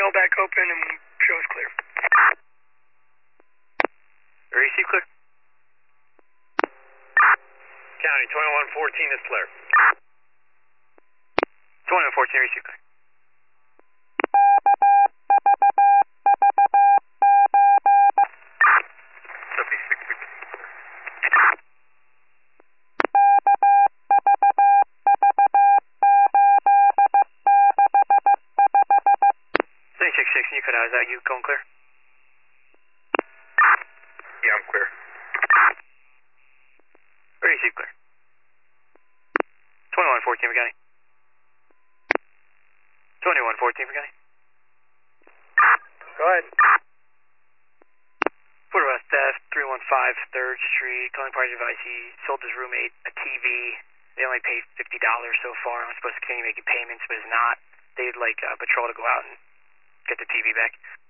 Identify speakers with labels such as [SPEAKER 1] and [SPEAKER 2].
[SPEAKER 1] mail back open and show is clear.
[SPEAKER 2] Receive clear. County, 2114 is clear. 2114, receive clear. You could have, is that you going clear?
[SPEAKER 3] Yeah, I'm clear.
[SPEAKER 2] Receive clear. 2114 for County. 2114 for County.
[SPEAKER 3] Go ahead.
[SPEAKER 2] Fort West F, 315 3rd Street, calling party advice. He sold his roommate a TV. They only paid $50 so far. I'm supposed to continue making payments, but it's not. They'd like patrol to go out and get the TV back.